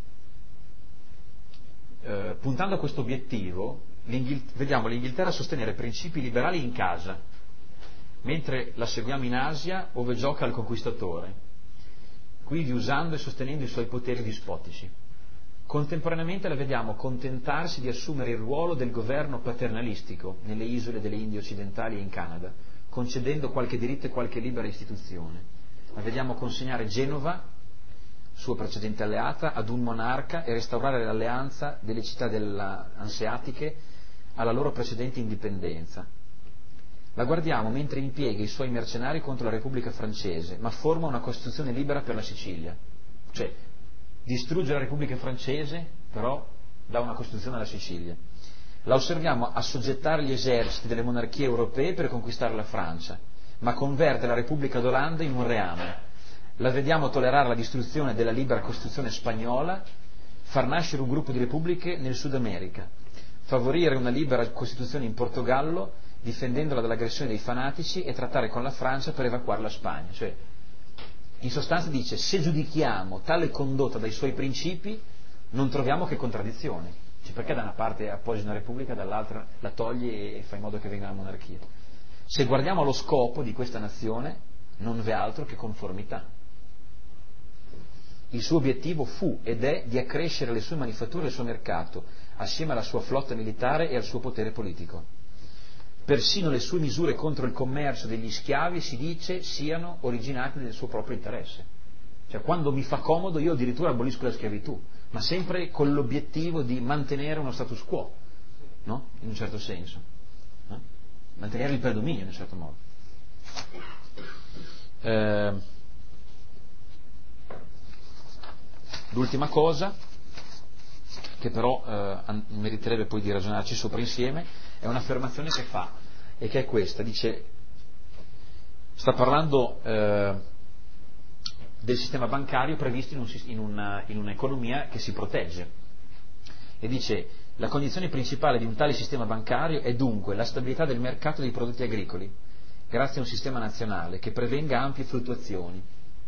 eh, puntando a questo obiettivo, l'Inghil- vediamo l'Inghilterra sostenere principi liberali in casa, mentre la seguiamo in Asia, ove gioca il conquistatore, quindi usando e sostenendo i suoi poteri dispotici. Contemporaneamente la vediamo contentarsi di assumere il ruolo del governo paternalistico nelle isole delle Indie occidentali e in Canada, concedendo qualche diritto e qualche libera istituzione. La vediamo consegnare Genova, sua precedente alleata, ad un monarca e restaurare l'alleanza delle città anseatiche alla loro precedente indipendenza. La guardiamo mentre impiega i suoi mercenari contro la Repubblica francese, ma forma una Costituzione libera per la Sicilia. Cioè, distrugge la Repubblica francese, però dà una Costituzione alla Sicilia. La osserviamo assoggettare gli eserciti delle monarchie europee per conquistare la Francia, ma converte la Repubblica d'Olanda in un reame. La vediamo tollerare la distruzione della libera Costituzione spagnola, far nascere un gruppo di repubbliche nel Sud America, favorire una libera Costituzione in Portogallo, difendendola dall'aggressione dei fanatici, e trattare con la Francia per evacuare la Spagna. Cioè, in sostanza dice, se giudichiamo tale condotta dai suoi principi, non troviamo che contraddizioni. Cioè, perché da una parte appoggi una repubblica, dall'altra la togli e fai in modo che venga la monarchia? Se guardiamo allo scopo di questa nazione, non v'è altro che conformità. Il suo obiettivo fu ed è di accrescere le sue manifatture e il suo mercato, assieme alla sua flotta militare e al suo potere politico. Persino le sue misure contro il commercio degli schiavi, si dice, siano originate nel suo proprio interesse. Cioè, quando mi fa comodo io addirittura abolisco la schiavitù, ma sempre con l'obiettivo di mantenere uno status quo, no? In un certo senso, no? Mantenere il predominio in un certo modo. Eh, l'ultima cosa, che però eh, meriterebbe poi di ragionarci sopra insieme, è un'affermazione che fa, e che è questa, dice, sta parlando eh, del sistema bancario previsto in, un, in, una, in un'economia che si protegge, e dice, la condizione principale di un tale sistema bancario è dunque la stabilità del mercato dei prodotti agricoli, grazie a un sistema nazionale che prevenga ampie fluttuazioni.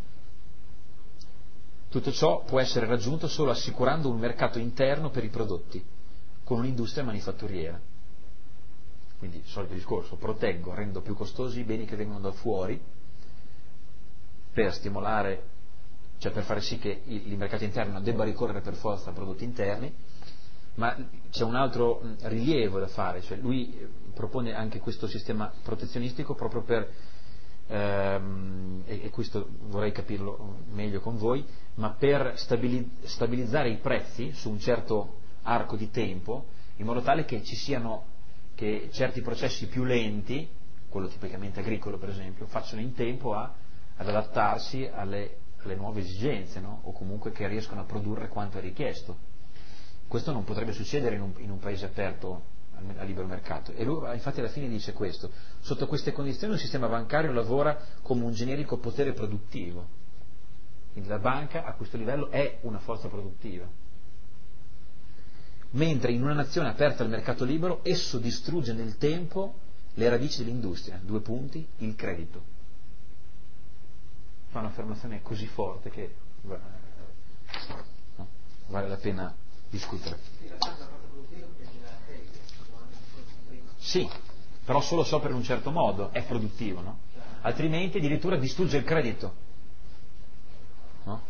Tutto ciò può essere raggiunto solo assicurando un mercato interno per i prodotti, con un'industria manifatturiera. Quindi, il solito discorso, proteggo, rendo più costosi i beni che vengono da fuori, per stimolare, cioè per fare sì che il, il mercato interno debba ricorrere per forza a prodotti interni, ma c'è un altro rilievo da fare, cioè lui propone anche questo sistema protezionistico proprio per, ehm, e, e questo vorrei capirlo meglio con voi, ma per stabilizzare i prezzi su un certo arco di tempo, in modo tale che ci siano, che certi processi più lenti, quello tipicamente agricolo per esempio, facciano in tempo a, ad adattarsi alle, alle nuove esigenze, no? O comunque che riescono a produrre quanto è richiesto. Questo non potrebbe succedere in un, in un paese aperto a libero mercato, e lui infatti alla fine dice questo: sotto queste condizioni un sistema bancario lavora come un generico potere produttivo, quindi la banca a questo livello è una forza produttiva, mentre in una nazione aperta al mercato libero esso distrugge nel tempo le radici dell'industria. Due punti: il credito. Fa un'affermazione così forte che no, vale la pena discutere. Sì, però solo so per un certo modo è produttivo, no? Altrimenti addirittura distrugge il credito, no?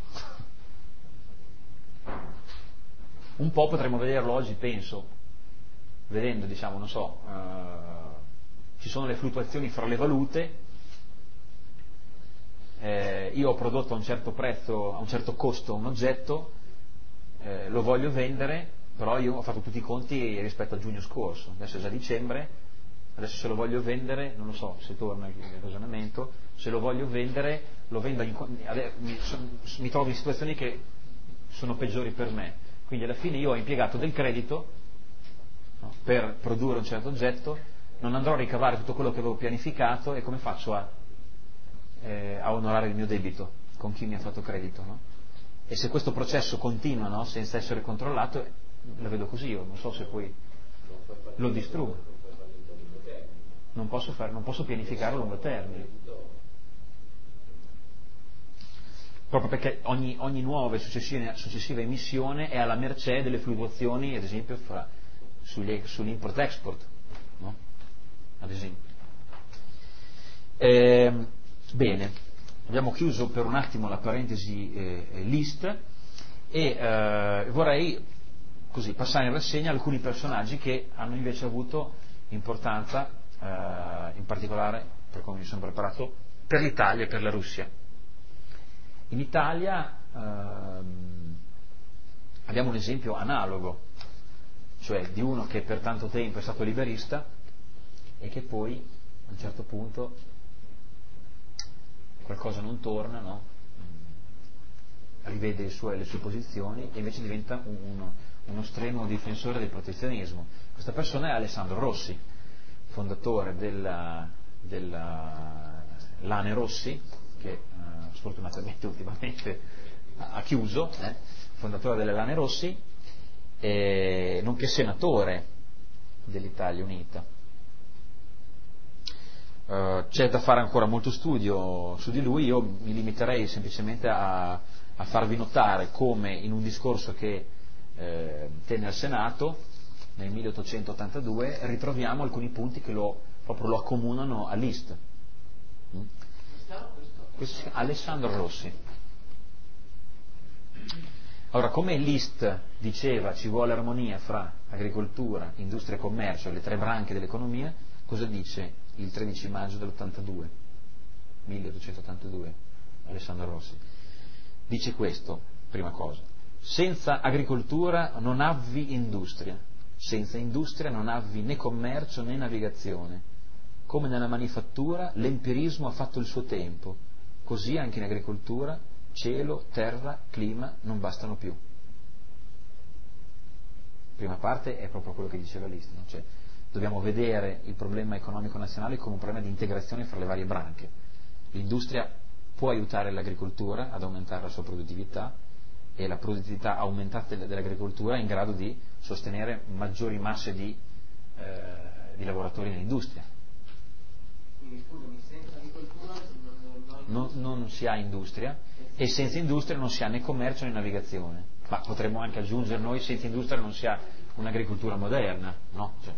Un po' potremmo vederlo oggi, penso, vedendo, diciamo, non so, uh, ci sono le fluttuazioni fra le valute, eh, io ho prodotto a un certo prezzo, a un certo costo un oggetto, eh, lo voglio vendere, però io ho fatto tutti i conti rispetto a giugno scorso, adesso è già dicembre, adesso se lo voglio vendere, non lo so se torna il ragionamento, se lo voglio vendere, lo vendo in, mi, mi trovo in situazioni che sono peggiori per me, quindi alla fine io ho impiegato del credito, no, per produrre un certo oggetto, non andrò a ricavare tutto quello che avevo pianificato e come faccio a, eh, a onorare il mio debito con chi mi ha fatto credito, no? E se questo processo continua, no, senza essere controllato, la vedo così, io non so se poi lo distruggo. Non posso, fare, non posso pianificare a lungo termine. Proprio perché ogni, ogni nuova e successiva, successiva emissione è alla mercé delle fluttuazioni, ad esempio, fra, sugli, sull'import-export, no? Ad esempio. Eh, bene, abbiamo chiuso per un attimo la parentesi eh, list e eh, vorrei così passare in rassegna alcuni personaggi che hanno invece avuto importanza, eh, in particolare, per come mi sono preparato, per l'Italia e per la Russia. In Italia ehm, abbiamo un esempio analogo, cioè di uno che per tanto tempo è stato liberista e che poi a un certo punto qualcosa non torna, no? Rivede le sue, le sue posizioni e invece diventa un, uno, uno strenuo difensore del protezionismo. Questa persona è Alessandro Rossi, fondatore della, della Lane Rossi, che eh, sfortunatamente ultimamente ha chiuso, eh, fondatore delle Lane Rossi, eh, nonché senatore dell'Italia Unita. Uh, c'è da fare ancora molto studio su di lui, io mi limiterei semplicemente a, a farvi notare come in un discorso che eh, tenne al Senato nel milleottocentottantadue ritroviamo alcuni punti che lo, proprio lo accomunano a List. Mm? Questo si chiama Alessandro Rossi. Allora, come List diceva ci vuole armonia fra agricoltura, industria e commercio, le tre branche dell'economia, cosa dice il tredici maggio dell'ottantadue, milleottocentottantadue, Alessandro Rossi? Dice questo, prima cosa: senza agricoltura non avvi industria, senza industria non avvi né commercio né navigazione. Come nella manifattura l'empirismo ha fatto il suo tempo, così anche in agricoltura cielo, terra, clima non bastano più. Prima parte è proprio quello che diceva List, no? Cioè, dobbiamo vedere il problema economico nazionale come un problema di integrazione fra le varie branche. L'industria può aiutare l'agricoltura ad aumentare la sua produttività e la produttività aumentata dell'agricoltura è in grado di sostenere maggiori masse di, eh, di lavoratori nell'industria. Quindi scusami, senza agricoltura non, non, non, non si ha industria e senza industria non si ha né commercio né navigazione. Ma potremmo anche aggiungere noi senza industria non si ha un'agricoltura moderna, no? Cioè,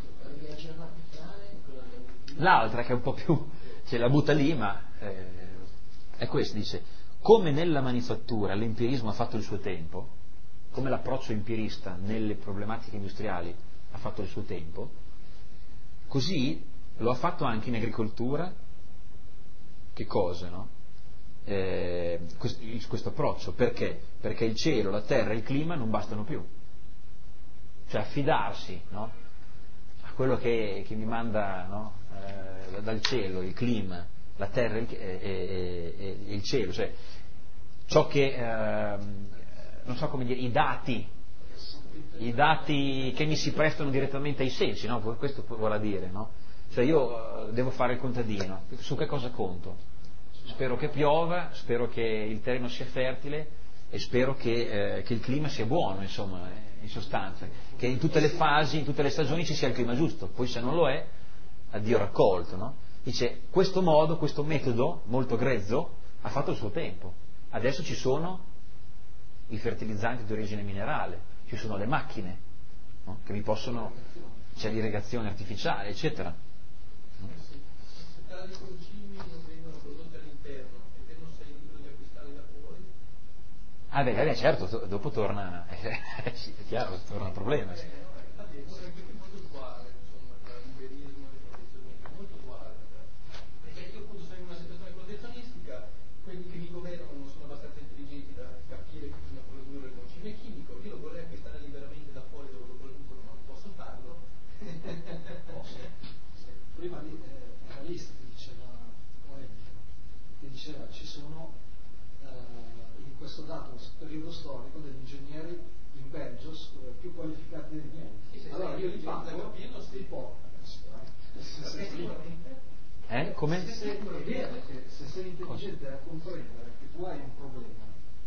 l'altra che è un po' più, ce la butta lì, ma eh, è questo, dice: come nella manifattura l'empirismo ha fatto il suo tempo, come l'approccio empirista nelle problematiche industriali ha fatto il suo tempo, così lo ha fatto anche in agricoltura. Che cosa, no? Eh, questo, questo approccio, perché? Perché il cielo, la terra e il clima non bastano più, cioè affidarsi, no? A quello che, che mi manda, no? eh, dal cielo, il clima, la terra e, e, e, e il cielo, cioè ciò che eh, non so come dire, i dati i dati che mi si prestano direttamente ai sensi, no? Questo vorrà dire, no? Cioè io devo fare il contadino, su che cosa conto? Spero che piova, spero che il terreno sia fertile e spero che, eh, che il clima sia buono, insomma, in sostanza, che in tutte le fasi, in tutte le stagioni ci sia il clima giusto, poi se non lo è, addio raccolto, no? Dice, questo modo, questo metodo molto grezzo ha fatto il suo tempo, adesso ci sono i fertilizzanti di origine minerale, ci sono le macchine, no? Che vi possono, c'è l'irrigazione artificiale, eccetera. Se tali concimi non vengono prodotti all'interno e te non sei libero di acquistarli da fuori? Ah beh, beh certo, to- dopo torna, eh, sì, è chiaro, torna il problema. Sì. Infatti è molto uguale, insomma, tra liberismo e protezionismo, molto uguale. Perché io appunto sono in una situazione protezionistica, quelli che mi governano non sono abbastanza intelligenti da capire che bisogna produrre il concime chimico, io lo vorrei acquistare liberamente da fuori dove lo producono, ma non posso farlo. Posso. Prima lì eh, era List che diceva, che diceva ci sono eh, in questo dato periodo storico degli ingegneri in Belgio più qualificati dei miei. Allora io gli come? Se, se, se sei intelligente a comprendere che tu hai un problema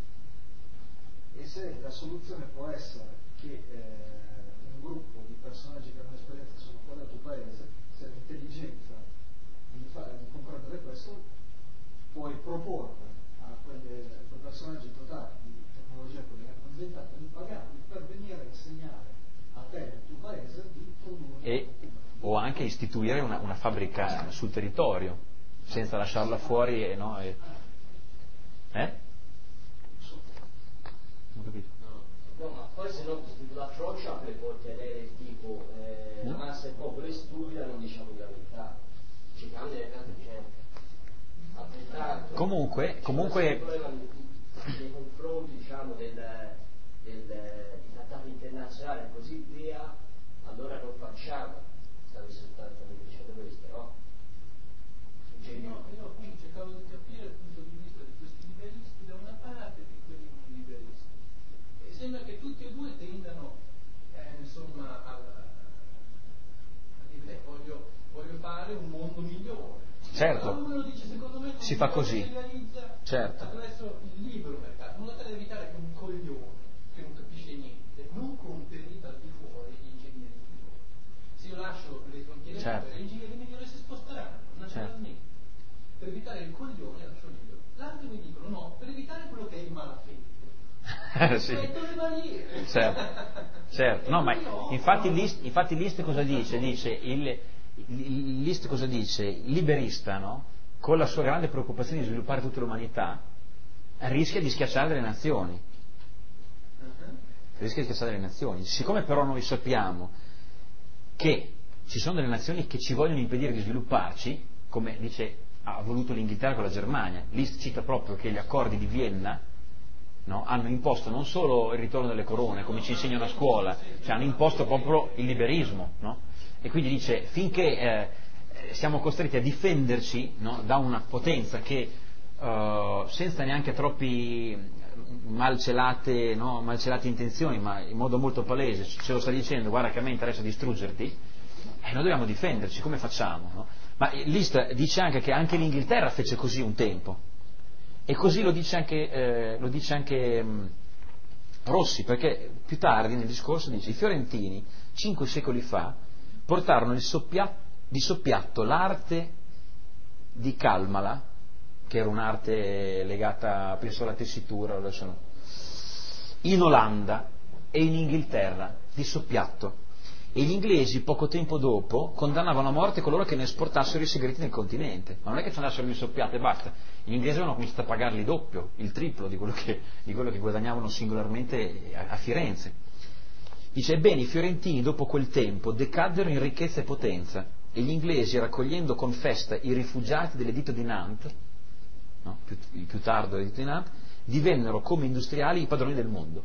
e se la soluzione può essere che eh, un gruppo di personaggi che hanno esperienza sono fuori dal tuo paese, se hai l'intelligenza di, fare, di comprendere questo, puoi proporre a quelle, a quei personaggi dotati di tecnologia che hanno inventato di pagarli per venire a insegnare a te nel tuo paese di produrre e, o anche istituire una, una fabbrica sul territorio senza lasciarla fuori e, no, e, eh? Non ho capito. No, ma poi se no l'approccio anche può tenere tipo eh, la massa del popolo è stupida, non diciamo la verità, ci cambia le tante gente. Altrettanto, Comunque, comunque nei confronti diciamo del, del, dei trattati internazionali e così via, allora non facciamo, stavi soltanto dicendo questo, no? No, io qui cercavo di capire il punto di vista di questi liberisti da una parte e di quelli non liberisti. E sembra che tutti e due tendano eh, insomma a, a dire voglio, voglio fare un mondo migliore. certo, Uno dice secondo me si fa così, si realizza certo, attraverso il libero mercato, in modo tale da evitare che un coglione che non capisce niente non compri dal di fuori gli ingegneri di fuori. Se io lascio le frontiere certo, libere, gli ingegneri migliori si sposteranno naturalmente. certo. Per evitare il coglione lascio libero. L'altro mi dicono no, per evitare quello che è il malafede. Sì. Metto le barriere. Certo, certo. No, ma infatti l'Ist, infatti l'Ist cosa dice? Dice il, l'Ist cosa dice? Il liberista, no? Con la sua grande preoccupazione di sviluppare tutta l'umanità, rischia di schiacciare le nazioni. Rischia di schiacciare le nazioni. Siccome però noi sappiamo che ci sono delle nazioni che ci vogliono impedire di svilupparci, come dice ha voluto l'Inghilterra con la Germania, l'Ist cita proprio che gli accordi di Vienna, no, hanno imposto non solo il ritorno delle corone, come ci insegnano a scuola, cioè hanno imposto proprio il liberismo, no? E quindi dice, finché eh, siamo costretti a difenderci, no, da una potenza che eh, senza neanche troppi malcelate, no, malcelate intenzioni, ma in modo molto palese ce lo sta dicendo, guarda che a me interessa distruggerti, e eh, noi dobbiamo difenderci, come facciamo? No? Ma l'Ist dice anche che anche l'Inghilterra fece così un tempo. E così lo dice anche, eh, lo dice anche mh, Rossi, perché più tardi nel discorso dice i fiorentini, cinque secoli fa, portarono il soppia- di soppiatto l'arte di Calmala, che era un'arte legata, penso, alla tessitura, adesso no, in Olanda e in Inghilterra, di soppiatto. E gli inglesi poco tempo dopo condannavano a morte coloro che ne esportassero i segreti nel continente, ma non è che ci andassero di soppiato e basta, gli inglesi avevano cominciato a pagarli doppio, il triplo di quello che, di quello che guadagnavano singolarmente a, a Firenze. Dice, ebbene i fiorentini dopo quel tempo decaddero in ricchezza e potenza e gli inglesi, raccogliendo con festa i rifugiati dell'editto di Nantes, no? più, più tardo l'editto di Nantes, divennero come industriali i padroni del mondo.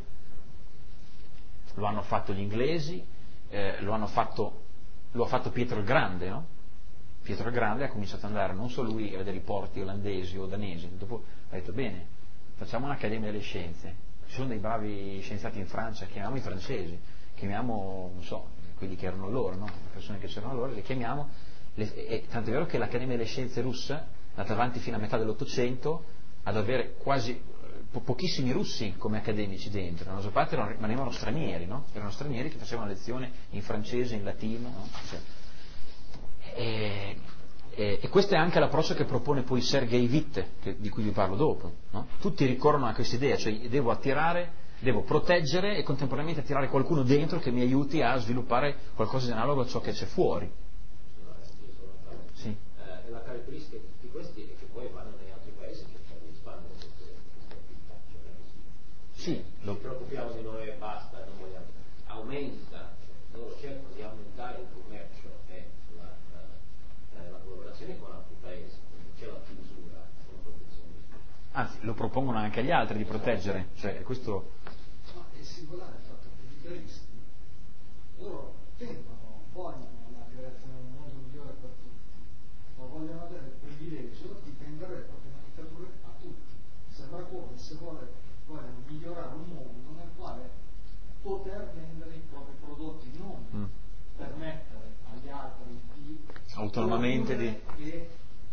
Lo hanno fatto gli inglesi, Eh, lo hanno fatto, lo ha fatto Pietro il Grande, no? Pietro il Grande ha cominciato ad andare non solo lui a vedere i porti olandesi o danesi, dopo ha detto bene, facciamo un'accademia delle scienze, ci sono dei bravi scienziati in Francia, chiamiamo i francesi, chiamiamo, non so, quelli che erano loro, no? Le persone che c'erano loro, le chiamiamo, le, e, tanto è vero che l'Accademia delle Scienze russa è andata avanti fino a metà dell'Ottocento ad avere quasi po- pochissimi russi come accademici dentro, la maggior parte erano, rimanevano stranieri, no? Erano stranieri che facevano lezione in francese, in latino, no? Cioè, e, e, e questo è anche l'approccio che propone poi Sergei Witte, che, di cui vi parlo dopo, no? Tutti ricorrono a questa idea, cioè devo attirare, devo proteggere e contemporaneamente attirare qualcuno dentro che mi aiuti a sviluppare qualcosa di analogo a ciò che c'è fuori. Sì. Eh, la caratteristica di tutti questi è che poi vanno negli altri paesi che cercano di espandere queste attività, cioè non è così. Sì, lo... Ci preoccupiamo di noi e basta, non vogliamo. Aumenta, loro cercano di aumentare il commercio e la, la, la collaborazione con altri paesi, quindi c'è la chiusura, con protezionismo. Anzi, lo propongono anche agli altri di proteggere, cioè questo... No, è singolare il fatto che i liberisti loro tendono, vogliono la creazione di un mondo migliore per tutti, ma vogliono avere il privilegio di vendere le proprie manifatture a tutti. Sembra come se vuole, vogliono migliorare un mondo nel quale poter vendere i propri prodotti, non mm. permettere agli altri di autonomamente di e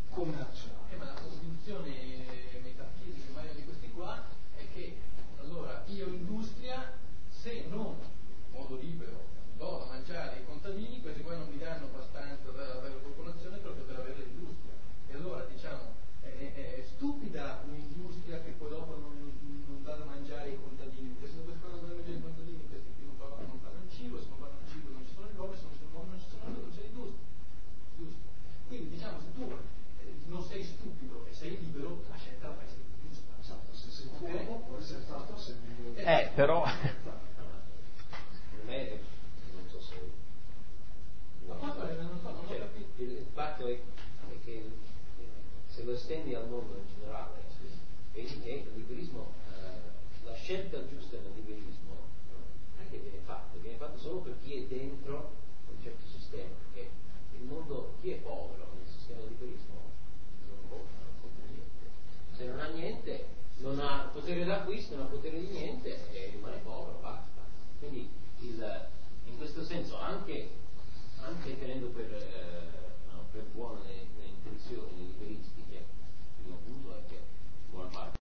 commerciale. Eh, ma la convinzione metafisica meglio di questi qua è che allora io industria, se non in modo libero do da mangiare ai contadini, questi qua non mi danno abbastanza per avere la popolazione proprio per avere l'industria. E allora diciamo è, è stupida un'industria che poi dopo non, non dà da mangiare ai contadini, perché se non questi qua non danno da mangiare ai contadini, questi qui non parlano, non parlano cibo, se non parlano cibo non ci sono le uova, se non ci sono le uova non ci sono le uova, non c'è l'industria. Giusto? Quindi diciamo se tu non sei stupido e sei libero, la scelta la fai sempre giusta. Esatto, se sei Okay? fuoco può essere fatto se non Eh, però... Non è, non so se... Ma quanto è? Non so, non ho Cioè, capito. il, il fatto è, è che se lo estendi al mondo in generale, e il liberismo, eh, la scelta giusta nel liberismo non è che viene fatta, viene fatta solo per chi è dentro un certo sistema, perché il mondo, chi è povero nel sistema del liberismo non conta, non conta niente. Se non ha niente, non ha potere d'acquisto, non ha potere di niente e rimane povero, basta. Quindi il, in questo senso anche, anche tenendo per, eh, no, per buone le, le